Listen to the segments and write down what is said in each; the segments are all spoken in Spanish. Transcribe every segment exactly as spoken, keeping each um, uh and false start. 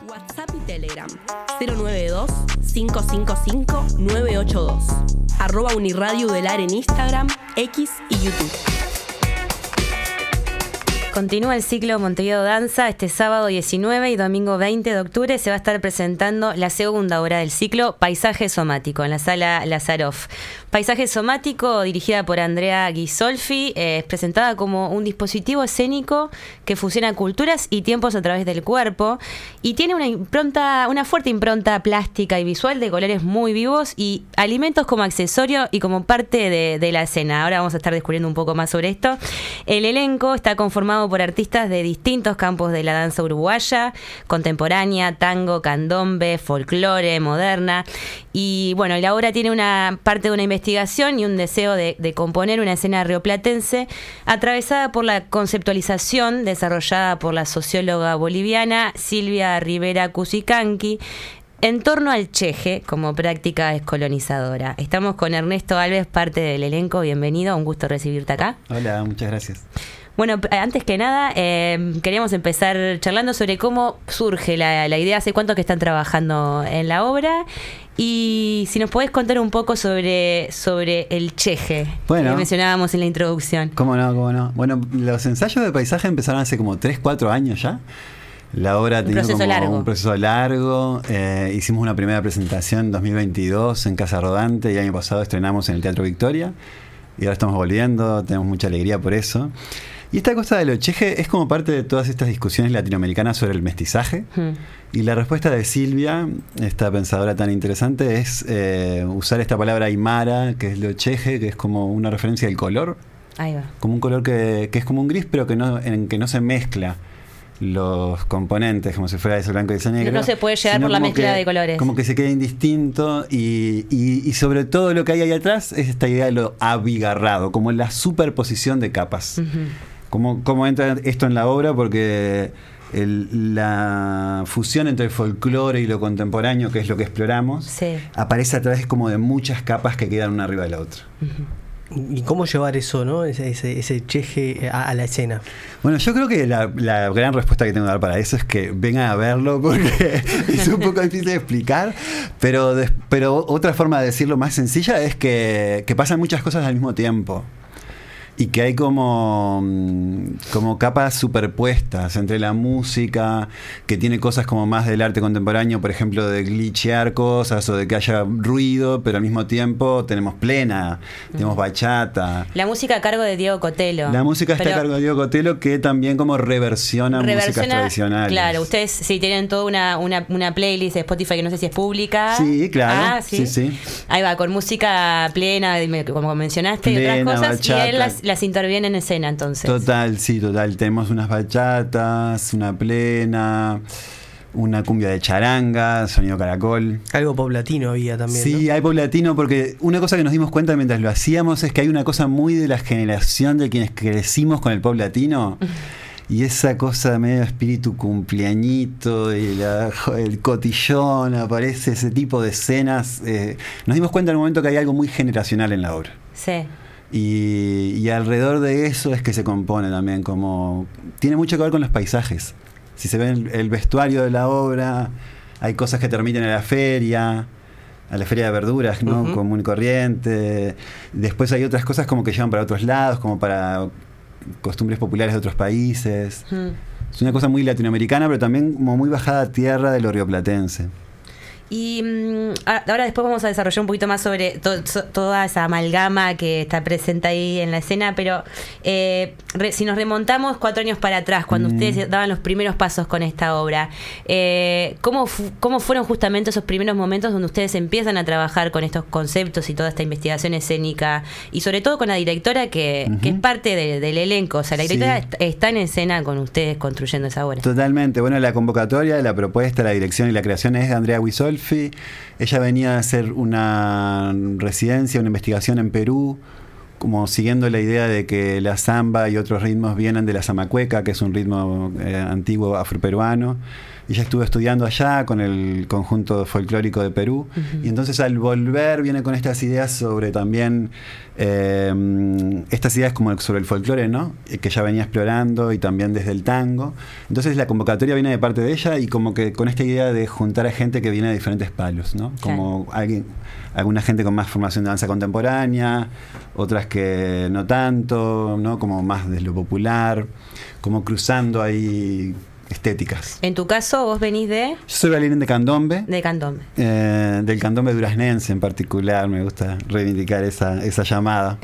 WhatsApp y Telegram cero nueve dos, cinco cinco cinco, nueve ocho dos. Arroba Uniradio Udelar en Instagram, X y YouTube. Continúa el ciclo Montevideo Danza. Este sábado diecinueve y domingo veinte de octubre se va a estar presentando la segunda obra del ciclo, Paisaje Somático, en la sala Lazaroff. Paisaje Somático, dirigida por Andrea Ghisolfi, eh, es presentada como un dispositivo escénico que fusiona culturas y tiempos a través del cuerpo y tiene una impronta, una fuerte impronta plástica y visual de colores muy vivos y alimentos como accesorio y como parte de, de la escena. Ahora vamos a estar descubriendo un poco más sobre esto. El elenco está conformado por artistas de distintos campos de la danza uruguaya, contemporánea, tango, candombe, folclore, moderna. Y bueno, la obra tiene una parte de una investigación y un deseo de, de componer una escena rioplatense atravesada por la conceptualización desarrollada por la socióloga boliviana Silvia Rivera Cusicanqui en torno al cheje como práctica descolonizadora. Estamos con Ernesto Alves, parte del elenco. Bienvenido, un gusto recibirte acá. Hola, muchas gracias. Bueno, antes que nada, eh, queríamos empezar charlando sobre cómo surge la, la idea, hace cuánto que están trabajando en la obra y si nos podés contar un poco sobre, sobre el cheje, bueno, que mencionábamos en la introducción. ¿Cómo no? ¿Cómo no? Bueno, los ensayos de paisaje empezaron hace como tres, cuatro años ya. La obra tenía como largo. un proceso largo. Eh, hicimos una primera presentación en dos mil veintidós en Casa Rodante y el año pasado estrenamos en el Teatro Victoria y ahora estamos volviendo, tenemos mucha alegría por eso. Y esta cosa de lo cheje es como parte de todas estas discusiones latinoamericanas sobre el mestizaje. Hmm. Y la respuesta de Silvia, esta pensadora tan interesante, es eh, usar esta palabra aymara, que es lo cheje, que es como una referencia al color. Ahí va. Como un color que, que es como un gris, pero que no, en que no se mezcla los componentes, como si fuera ese blanco y ese negro. No se puede llegar por la mezcla que, de colores. Como que se queda indistinto y, y, y sobre todo lo que hay ahí atrás es esta idea de lo abigarrado, como la superposición de capas. Uh-huh. ¿Cómo, ¿Cómo entra esto en la obra? Porque el, la fusión entre el folclore y lo contemporáneo, que es lo que exploramos, sí. aparece a través como de muchas capas que quedan una arriba de la otra. Uh-huh. ¿Y cómo llevar eso, no? Ese, ese, ese cheje a, a la escena? Bueno, yo creo que la, la gran respuesta que tengo que dar para eso es que vengan a verlo porque es un poco difícil de explicar, pero, de, pero otra forma de decirlo más sencilla es que, que pasan muchas cosas al mismo tiempo. Y que hay como, como capas superpuestas entre la música, que tiene cosas como más del arte contemporáneo, por ejemplo, de glitchear cosas o de que haya ruido, pero al mismo tiempo tenemos plena, tenemos bachata. La música a cargo de Diego Cotelo. La música está pero a cargo de Diego Cotelo, que también como reversiona, reversiona músicas tradicionales. Claro, ustedes sí tienen toda una, una, una playlist de Spotify que no sé si es pública. Sí, claro. Ah, sí. sí, sí. Ahí va, con música plena, como mencionaste, plena, y otras cosas. Bachata. Y él las las interviene en escena, entonces. Total, sí, total. Tenemos unas bachatas, una plena, una cumbia de charanga, sonido caracol. Algo paulatino había también, Sí, ¿no? hay paulatino porque una cosa que nos dimos cuenta mientras lo hacíamos es que hay una cosa muy de la generación de quienes crecimos con el pop latino. Y esa cosa medio espíritu cumpleañito y la, el cotillón, aparece ese tipo de escenas. Eh, nos dimos cuenta en un momento que hay algo muy generacional en la obra. Sí. Y, y alrededor de eso es que se compone también, como tiene mucho que ver con los paisajes. Si se ve el, el vestuario de la obra, hay cosas que terminan en la feria, a la feria de verduras, ¿no? Uh-huh. Común y corriente. Después hay otras cosas como que llevan para otros lados, como para costumbres populares de otros países. Uh-huh. Es una cosa muy latinoamericana, pero también como muy bajada a tierra de lo rioplatense. Y um, ahora después vamos a desarrollar un poquito más sobre to, so, toda esa amalgama que está presente ahí en la escena, pero eh, re, si nos remontamos cuatro años para atrás, cuando mm. ustedes daban los primeros pasos con esta obra, eh, ¿cómo, fu- ¿cómo fueron justamente esos primeros momentos donde ustedes empiezan a trabajar con estos conceptos y toda esta investigación escénica? Y sobre todo con la directora que, uh-huh. que es parte de, del elenco, o sea, la directora sí. est- está en escena con ustedes construyendo esa obra. Totalmente, bueno, la convocatoria, la propuesta, la dirección y la creación es de Andrea Ghisolfi. Ella venía a hacer una residencia, una investigación en Perú, como siguiendo la idea de que la samba y otros ritmos vienen de la zamacueca, que es un ritmo eh, antiguo afroperuano, ella estuvo estudiando allá con el conjunto folclórico de Perú, uh-huh. y entonces al volver viene con estas ideas sobre también, eh, estas ideas como sobre el folclore, ¿no? Que ya venía explorando, y también desde el tango. Entonces la convocatoria viene de parte de ella, y como que con esta idea de juntar a gente que viene de diferentes palos, ¿no? Como claro. alguien, alguna gente con más formación de danza contemporánea, otras que no tanto, ¿no? Como más de lo popular, como cruzando ahí estéticas. En tu caso, vos venís de... Yo soy bailarín de candombe. De candombe. Eh, del candombe duraznense en particular, me gusta reivindicar esa, esa llamada.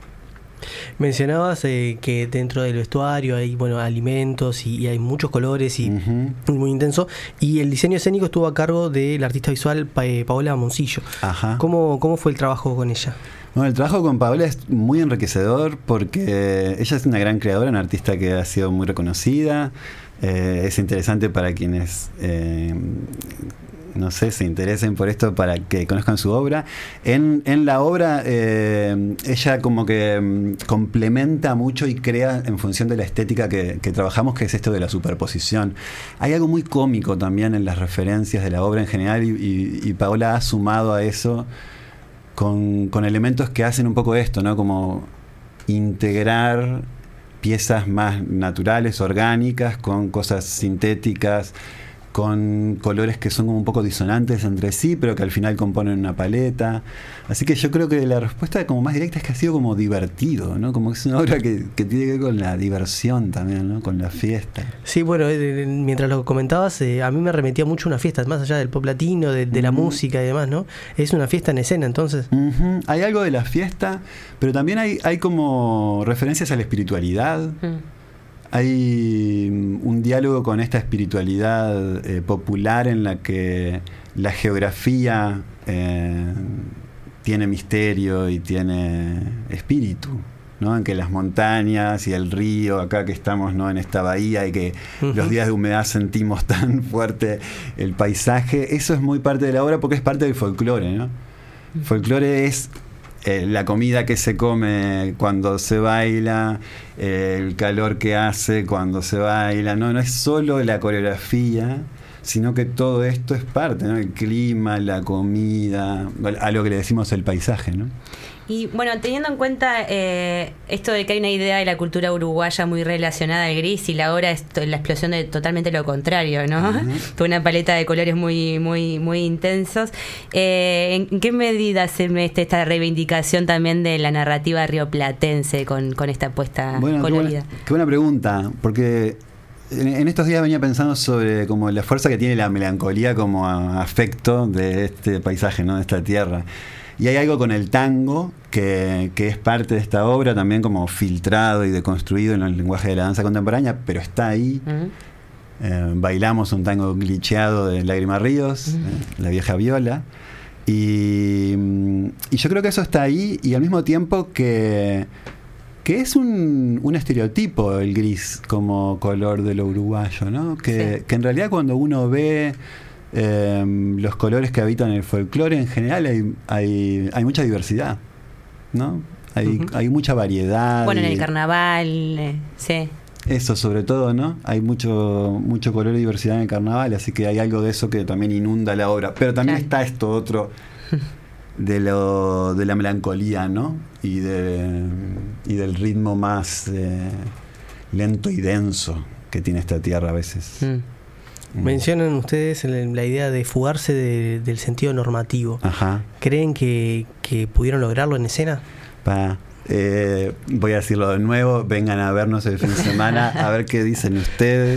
Mencionabas eh, que dentro del vestuario hay bueno alimentos y, y hay muchos colores y uh-huh. muy intenso, y el diseño escénico estuvo a cargo del artista visual pa- Paola Moncillo. Ajá. ¿Cómo, ¿Cómo fue el trabajo con ella? Bueno, el trabajo con Paola es muy enriquecedor porque ella es una gran creadora, una artista que ha sido muy reconocida. Eh, es interesante para quienes eh, no sé, se interesen por esto, para que conozcan su obra. En, en la obra eh, ella como que um, complementa mucho y crea en función de la estética que, que trabajamos, que es esto de la superposición. Hay algo muy cómico también en las referencias de la obra en general, y, y, y Paola ha sumado a eso con, con elementos que hacen un poco esto, ¿no? Como integrar piezas más naturales, orgánicas, con cosas sintéticas, con colores que son como un poco disonantes entre sí, pero que al final componen una paleta. Así que yo creo que la respuesta como más directa es que ha sido como divertido, ¿no? Como que es una obra que, que tiene que ver con la diversión también, ¿no? Con la fiesta. Sí, bueno, eh, mientras lo comentabas, eh, a mí me remetía mucho a una fiesta, más allá del pop latino, de, de uh-huh. la música y demás, ¿no? Es una fiesta en escena, entonces. Uh-huh. Hay algo de la fiesta, pero también hay, hay como referencias a la espiritualidad. Uh-huh. Hay un diálogo con esta espiritualidad eh, popular en la que la geografía eh, tiene misterio y tiene espíritu, ¿no? En que las montañas y el río, acá que estamos, ¿no? En esta bahía, y que uh-huh. los días de humedad sentimos tan fuerte el paisaje, eso es muy parte de la obra porque es parte del folclore, ¿no? El folclore es Eh, la comida que se come cuando se baila, eh, el calor que hace cuando se baila, no, no es solo la coreografía, sino que todo esto es parte, ¿no? El clima, la comida, a lo que le decimos el paisaje, ¿no? Y bueno, teniendo en cuenta eh, esto de que hay una idea de la cultura uruguaya muy relacionada al gris, y la obra es to- la explosión de totalmente lo contrario, ¿no? Uh-huh. Una paleta de colores muy muy muy intensos. Eh, ¿En qué medida se mete esta reivindicación también de la narrativa rioplatense con, con esta apuesta bueno, colorida? Qué buena, qué buena pregunta, porque en, en estos días venía pensando sobre como la fuerza que tiene la melancolía como a, afecto de este paisaje, ¿no? De esta tierra. Y hay algo con el tango que, que es parte de esta obra, también como filtrado y deconstruido en el lenguaje de la danza contemporánea, pero está ahí. Uh-huh. Eh, bailamos un tango glitcheado de Lágrima Ríos, uh-huh. eh, La Vieja Viola. Y, y yo creo que eso está ahí, y al mismo tiempo que, que es un, un estereotipo el gris como color de lo uruguayo, ¿no? Que, sí. que en realidad cuando uno ve Eh, los colores que habitan el folclore en general, hay, hay, hay mucha diversidad, ¿no? Hay, uh-huh. hay mucha variedad. Bueno, en el carnaval, eh, sí. Eso sobre todo, ¿no? Hay mucho, mucho color y diversidad en el carnaval, así que hay algo de eso que también inunda la obra. Pero también claro. está esto otro de lo de la melancolía, ¿no? Y, de, y del ritmo más eh, lento y denso que tiene esta tierra a veces. Mm. Mencionan ustedes la idea de fugarse de, del sentido normativo. Ajá. ¿Creen que, que pudieron lograrlo en escena? Pa, eh, voy a decirlo de nuevo, vengan a vernos el fin de semana a ver qué dicen ustedes.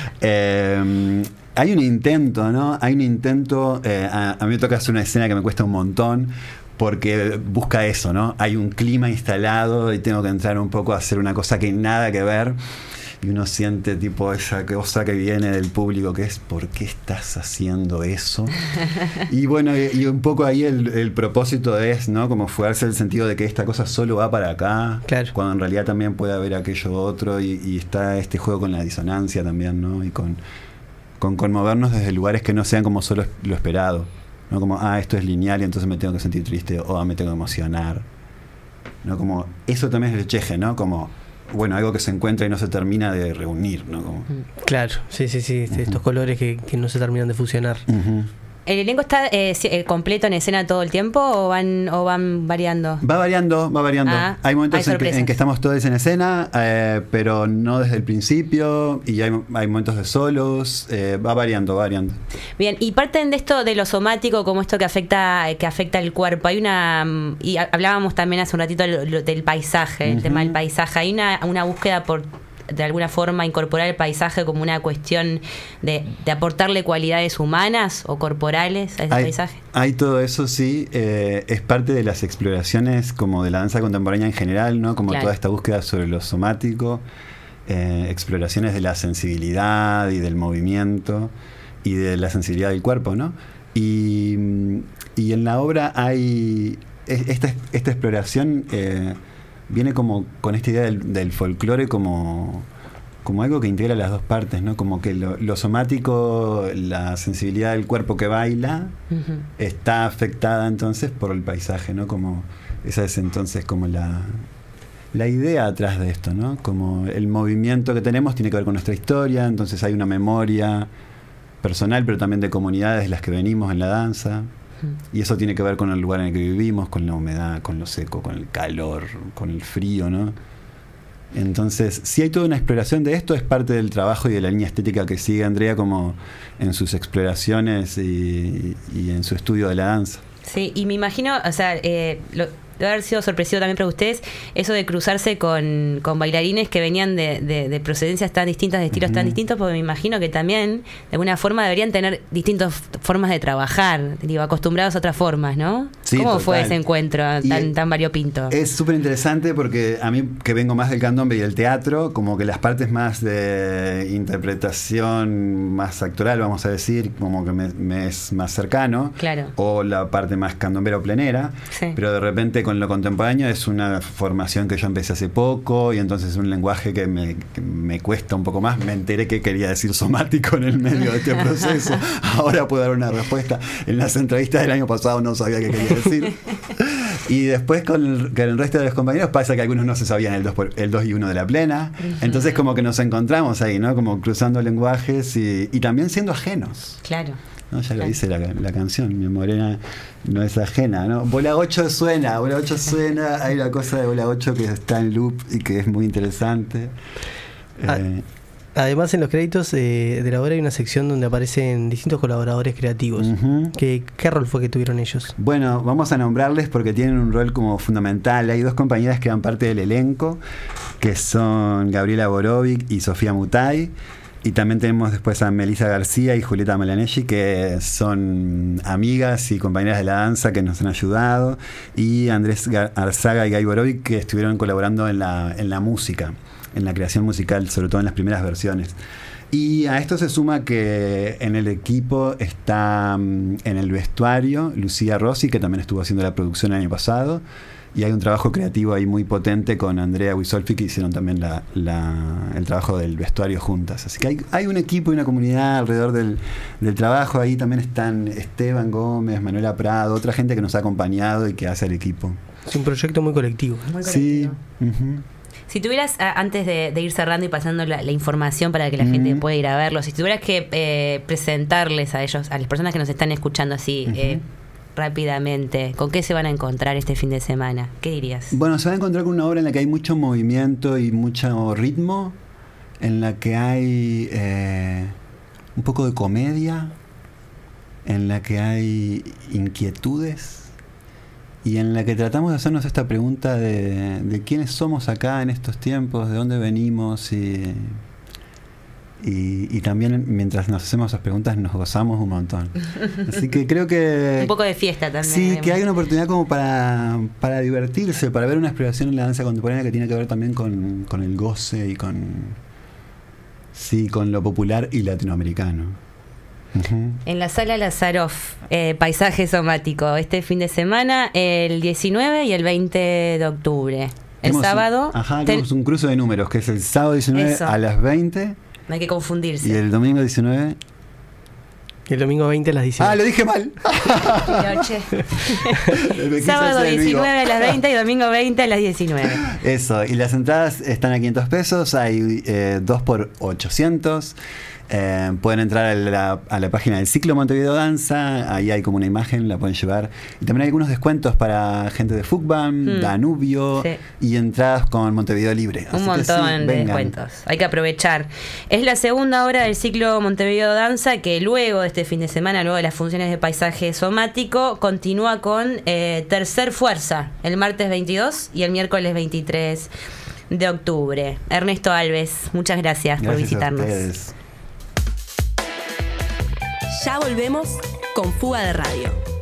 Eh, hay un intento, ¿no? Hay un intento, eh, a, a mí me toca hacer una escena que me cuesta un montón, porque busca eso, ¿no? Hay un clima instalado y tengo que entrar un poco a hacer una cosa que nada que ver. Y uno siente tipo esa cosa que viene del público, que es ¿por qué estás haciendo eso? Y bueno, y, y un poco ahí el, el propósito es, ¿no? Como fugarse el sentido de que esta cosa solo va para acá, claro. cuando en realidad también puede haber aquello otro, y, y está este juego con la disonancia también, ¿no? Y con, con conmovernos desde lugares que no sean como solo lo esperado, ¿no? Como, ah, esto es lineal y entonces me tengo que sentir triste, o ah, me tengo que emocionar, ¿no? Como eso también es el cheje, ¿no? Como bueno, algo que se encuentra y no se termina de reunir, ¿no? Como... Claro, sí, sí, sí, uh-huh. estos colores que, que no se terminan de fusionar. Uh-huh. ¿El elenco está eh, completo en escena todo el tiempo o van o van variando? Va variando, va variando. Ah, hay momentos hay en, que, en que estamos todos en escena, eh, pero no desde el principio, y hay, hay momentos de solos, eh, va variando, va variando. Bien, y parten de esto de lo somático, como esto que afecta que afecta el cuerpo. Hay una, y hablábamos también hace un ratito del, del paisaje, el uh-huh. tema del paisaje. Hay una, una búsqueda por de alguna forma incorporar el paisaje como una cuestión de, de aportarle cualidades humanas o corporales a ese hay, paisaje. Hay todo eso, sí, eh, es parte de las exploraciones como de la danza contemporánea en general, ¿no? Como claro. toda esta búsqueda sobre lo somático, eh, exploraciones de la sensibilidad y del movimiento y de la sensibilidad del cuerpo, ¿no? Y, y en la obra hay esta, esta exploración eh, viene como con esta idea del, del folclore como, como algo que integra las dos partes, ¿no? Como que lo, lo somático, la sensibilidad del cuerpo que baila, uh-huh. está afectada entonces por el paisaje, ¿no? Como esa es entonces como la, la idea atrás de esto, ¿no? Como el movimiento que tenemos tiene que ver con nuestra historia, entonces hay una memoria personal, pero también de comunidades de las que venimos en la danza. Y eso tiene que ver con el lugar en el que vivimos, con la humedad, con lo seco, con el calor, con el frío, ¿no? Entonces, si hay toda una exploración de esto, es parte del trabajo y de la línea estética que sigue Andrea como en sus exploraciones y, y en su estudio de la danza. Sí, y me imagino, o sea, eh, lo, debe haber sido sorpresivo también para ustedes eso de cruzarse con, con bailarines que venían de, de, de procedencias tan distintas, de estilos uh-huh. tan distintos, porque me imagino que también de alguna forma deberían tener distintas formas de trabajar, digo, acostumbrados a otras formas, ¿no? Sí, ¿Cómo total. fue ese encuentro tan, tan variopinto? Es súper interesante porque a mí, que vengo más del candombe y del teatro, como que las partes más de interpretación más actoral, vamos a decir, como que me, me es más cercano, claro. o la parte más candombera o plenera, sí. pero de repente con lo contemporáneo es una formación que yo empecé hace poco y entonces es un lenguaje que me, que me cuesta un poco más. Me enteré que quería decir somático en el medio de este proceso. Ahora puedo dar una respuesta. En las entrevistas del año pasado no sabía qué quería decir. Y después con el, con el resto de los compañeros pasa que algunos no se sabían el dos, por, el dos y uno de la plena. Entonces como que nos encontramos ahí, ¿no? Como cruzando lenguajes y, y también siendo ajenos. Claro. ¿No? Ya lo dice la, la canción, mi morena no es ajena, ¿no? Bola ocho suena, Bola ocho suena, hay una cosa de Bola ocho que está en loop y que es muy interesante. Ah, eh, además en los créditos eh, de la obra hay una sección donde aparecen distintos colaboradores creativos. Uh-huh. ¿Qué, ¿Qué rol fue que tuvieron ellos? Bueno, vamos a nombrarles porque tienen un rol como fundamental. Hay dos compañeras que van parte del elenco, que son Gabriela Borovic y Sofía Mutay. Y también tenemos después a Melissa García y Julieta Malanelli, que son amigas y compañeras de la danza que nos han ayudado, y Andrés Arzaga y Gay Borovic, que estuvieron colaborando en la, en la música, en la creación musical, sobre todo en las primeras versiones. Y a esto se suma que en el equipo está en el vestuario Lucía Rossi, que también estuvo haciendo la producción el año pasado. Y hay un trabajo creativo ahí muy potente con Andrea Wisolfi, que hicieron también la, la, el trabajo del vestuario juntas. Así que hay, hay un equipo y una comunidad alrededor del, del trabajo. Ahí también están Esteban Gómez, Manuela Prado, otra gente que nos ha acompañado y que hace el equipo. Es un proyecto muy colectivo. Muy colectivo. Sí. Uh-huh. Si tuvieras, antes de, de ir cerrando y pasando la, la información para que la uh-huh. gente pueda ir a verlo, si tuvieras que eh, presentarles a ellos, a las personas que nos están escuchando así, uh-huh. eh, rápidamente, ¿con qué se van a encontrar este fin de semana? ¿Qué dirías? Bueno, se van a encontrar con una obra en la que hay mucho movimiento y mucho ritmo, en la que hay eh, un poco de comedia, en la que hay inquietudes y en la que tratamos de hacernos esta pregunta de, de quiénes somos acá en estos tiempos, de dónde venimos y... Y, y también mientras nos hacemos esas preguntas nos gozamos un montón. Así que creo que... un poco de fiesta también. Sí, digamos. Que hay una oportunidad como para, para divertirse, para ver una exploración en la danza contemporánea que tiene que ver también con, con el goce y con... Sí, con lo popular y latinoamericano. Uh-huh. En la sala Lazaroff, eh, Paisaje Somático, este fin de semana, el diecinueve y el veinte de octubre. El tenemos sábado... Un, ajá, tenemos ten... un cruce de números, que es el sábado diecinueve Eso. A las veinte. No hay que confundirse. Y el domingo diecinueve El domingo veinte a las diecinueve. Ah, lo dije mal. Sábado diecinueve a las veinte y domingo veinte a las diecinueve. Eso, y las entradas están a quinientos pesos, hay eh, dos por ochocientos. Eh, pueden entrar a la, a la página del Ciclo Montevideo Danza, ahí hay como una imagen, la pueden llevar. Y también hay algunos descuentos para gente de Fútbol, mm. Danubio, sí. y entradas con Montevideo Libre. Un Así montón sí, de vengan. descuentos, hay que aprovechar. Es la segunda hora del Ciclo Montevideo Danza, que luego de este fin de semana, luego de las funciones de paisaje somático, continúa con eh, Tercer Fuerza, el martes veintidós y el miércoles veintitrés de octubre. Ernesto Alves, muchas gracias, gracias por visitarnos. Ya volvemos con Fuga de Radio.